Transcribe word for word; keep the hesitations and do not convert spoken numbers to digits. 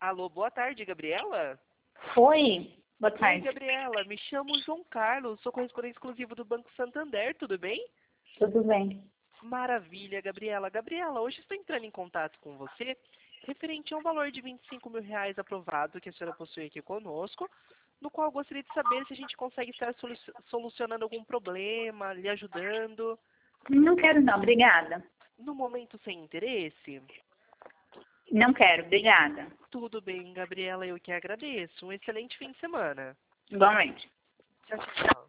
Alô, boa tarde, Gabriela? Oi, boa Oi, tarde. Gabriela, me chamo João Carlos, sou correspondente exclusivo do Banco Santander, tudo bem? Tudo bem? Maravilha, Gabriela. Gabriela, hoje estou entrando em contato com você referente a um valor de vinte e cinco mil reais aprovado que a senhora possui aqui conosco, no qual gostaria de saber se a gente consegue estar solu- solucionando algum problema, lhe ajudando. Não quero não, obrigada. No momento sem interesse? Não quero, obrigada. Tudo bem, Gabriela, eu que agradeço. Um excelente fim de semana. Igualmente. Tchau, tchau.